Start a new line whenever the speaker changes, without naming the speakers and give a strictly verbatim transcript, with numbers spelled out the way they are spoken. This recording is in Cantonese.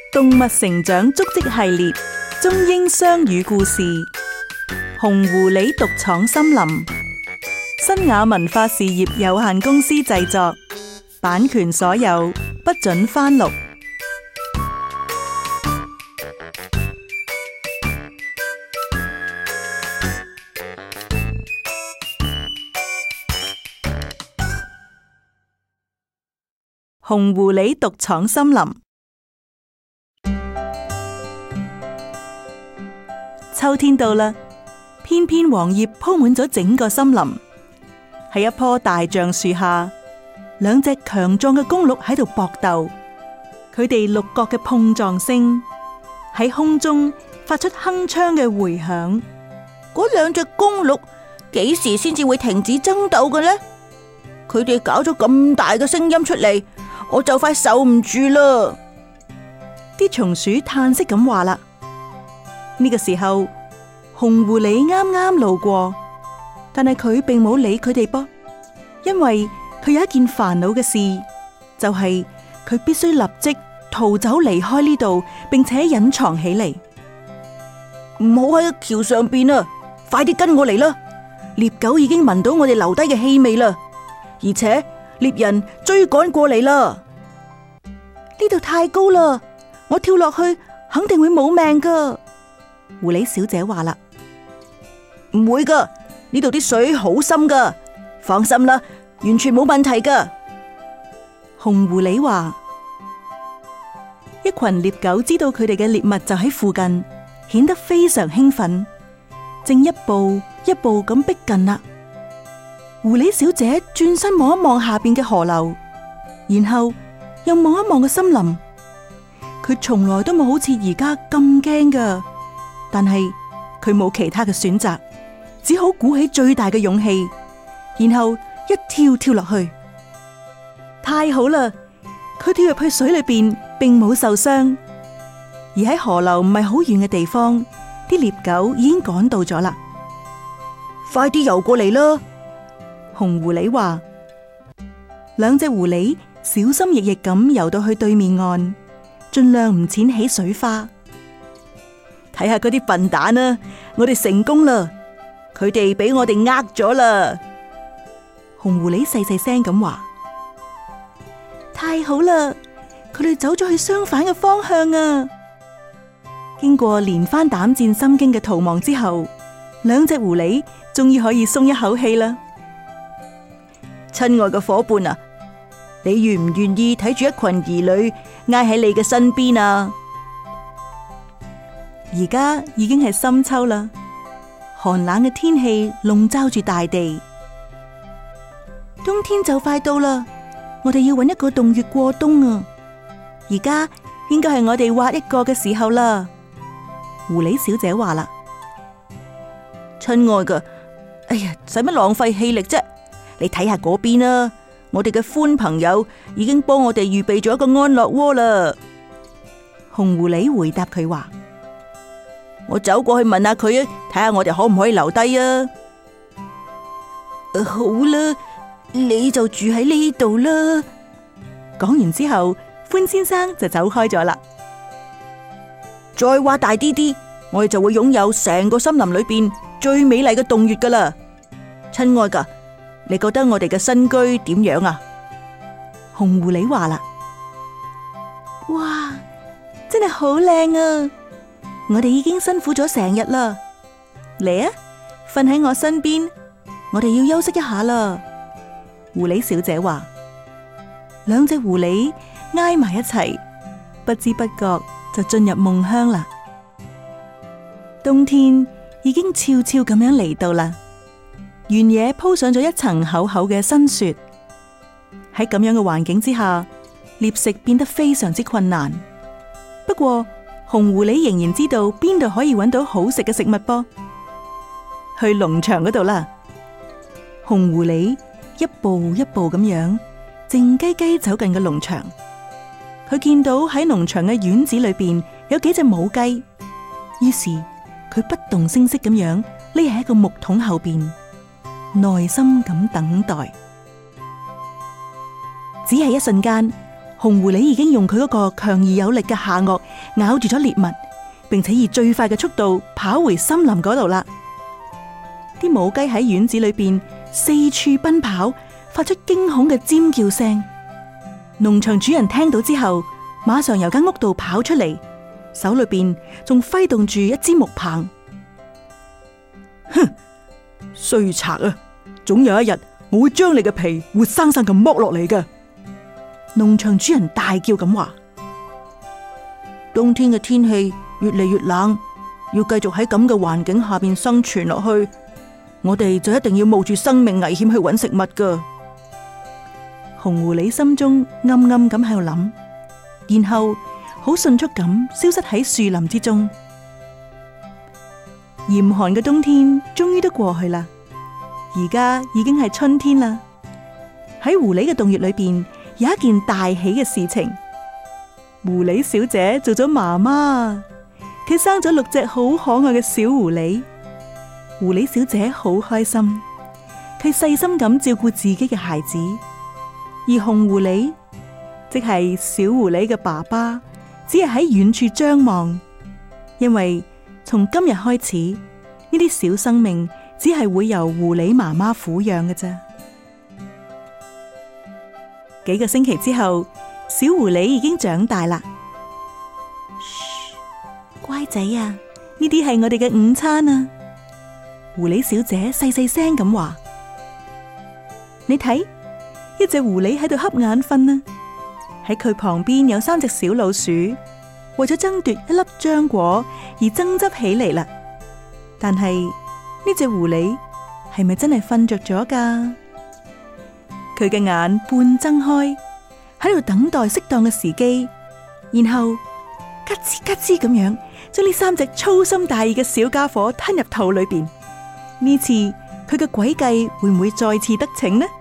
動物成長足跡系列中英雙語故事，紅狐狸獨闖森林，新雅文化事業有限公司製作，版權所有，不准翻錄。紅狐狸獨闖森林。秋天到啦，片片黃葉鋪滿咗整個森林。喺一棵大橡樹下，兩隻強壯嘅公鹿喺度搏鬥，佢哋鹿角嘅碰撞聲喺空中發出鏗鏘嘅回響。
嗰兩隻公鹿幾時先至會停止爭鬥嘅呢？佢哋搞咗咁大嘅聲音出嚟，我就快受唔住啦！
啲松鼠嘆息咁話啦。呢個時候，紅狐狸啱啱路過，但係佢並冇理佢哋噃，因為佢有一件煩惱嘅事，就係佢必須立即逃走離開呢度，並且隱藏起嚟。
唔好喺橋上邊啊！快啲跟我嚟啦！獵狗已經聞到我哋留低嘅氣味啦，而且獵人追趕過嚟啦。呢度太高啦，我跳落去肯定會冇命噶。
狐狸小姐話啦，
唔會噶，呢度啲水好深噶，放心啦，完全冇問題噶。
紅狐狸話，一群獵狗知道佢哋嘅獵物就喺附近，顯得非常興奮，正一步一步咁逼近啦。狐狸小姐轉身望一望下邊嘅河流，然後又望一望個森林。佢從來都冇好似而家咁驚噶。但係佢冇其他嘅選擇，只好鼓起最大嘅勇氣，然後一跳跳落去。太好啦！佢跳入去水裏邊，並冇受傷。而喺河流唔係好遠嘅地方，啲獵狗已經趕到咗啦。
快啲游過嚟啦！
紅狐狸話。兩隻狐狸小心翼翼咁游到去對面岸，盡量唔濺起水花。
睇下嗰啲笨蛋啊！我哋成功啦，佢哋俾我哋呃咗啦。
紅狐狸細細聲咁話：太好啦，佢哋走咗去相反嘅方向啊！經過連番膽戰心驚嘅逃亡之後，兩隻狐狸終於可以鬆一口氣啦。
親愛嘅夥伴啊，你願唔願意睇住一群兒女挨喺你嘅身邊啊？
而家已經係深秋啦，寒冷嘅天氣籠罩住大地，冬天就快到啦。我哋要搵一個洞穴過冬啊！而家應該係我哋挖一個嘅時候啦。狐狸小姐話啦：
親愛嘅，哎呀，使乜浪費氣力啫？你睇下嗰邊啊，我哋嘅歡朋友已經幫我哋預備咗一個安樂窩啦。
紅狐狸回答佢話：
我走過去問下佢啊，睇下我哋可唔可以留低啊？好啦，你就住喺呢度啦。
講完之後，歡先生就走開咗啦。
再挖大啲啲，我哋就會擁有成個森林裏邊最美麗嘅洞穴噶啦。親愛噶，你覺得我哋嘅新居點樣啊？
紅狐狸話啦：哇，真係好靚啊！我哋已經辛苦咗成日啦，嚟啊，瞓喺我身邊，我哋要休息一下啦。狐狸小姐話。兩隻狐狸挨埋一齊，不知不覺就進入夢鄉啦。冬天已經悄悄咁樣嚟到啦，原野鋪上咗一層厚厚嘅新雪。喺咁樣嘅環境之下，獵食變得非常之困難。不過紅狐狸仍然知道邊度可以揾到好食嘅食物噃，去農場嗰度啦。紅狐狸一步一步咁樣靜雞雞走近個農場，佢見到喺農場嘅院子裏邊有幾隻母雞，於是佢不動聲色咁樣匿喺一個木桶後邊，耐心咁等待。只係一瞬間， 紅狐狸已經用佢嗰個強而有力嘅下顎咬住咗獵物，並且以最快嘅速度跑回森林嗰度啦。啲母雞喺院子裏邊四處奔跑，發出驚恐嘅尖叫聲。農場主人聽到之後，馬上由間屋度跑出嚟，手裏邊仲揮動住一支木棒。
哼，衰賊啊！總有一日我會將你嘅皮活生生咁剝落嚟嘅。
農場主人大叫咁話：
冬天嘅天氣越嚟越冷，要繼續喺咁嘅環境下邊生存落去，我哋就一定要冒住生命危險去揾食物噶。
紅狐狸心中暗暗咁喺度諗，然後好迅速咁消失喺樹林之中。嚴寒嘅冬天終於都過去啦，而家已經係春天啦。喺狐狸嘅洞穴裏邊有一件大喜嘅事情，狐狸小姐做咗媽媽，佢生咗六隻好可愛嘅小狐狸。狐狸小姐好開心，佢細心咁照顧自己嘅孩子。而紅狐狸，即係小狐狸嘅爸爸，只係喺遠處張望，因為從今日開始，呢啲小生命只係會由狐狸媽媽撫養嘅啫。幾個星期之後，小狐狸已經長大啦。噓，乖仔啊，呢啲係我哋嘅午餐啊！狐狸小姐細細聲咁話：你睇。一隻狐狸喺度瞌眼瞓啊！喺佢旁邊有三隻小老鼠，為咗爭奪一粒漿果而爭執起嚟啦。但係呢隻狐狸係咪真係瞓着咗噶？佢嘅眼半睜開，喺度等待適當嘅時機，然後咔吱咔吱咁樣將呢三隻粗心大意嘅小家伙吞入肚裏邊。呢次佢嘅詭計會唔會再次得逞呢？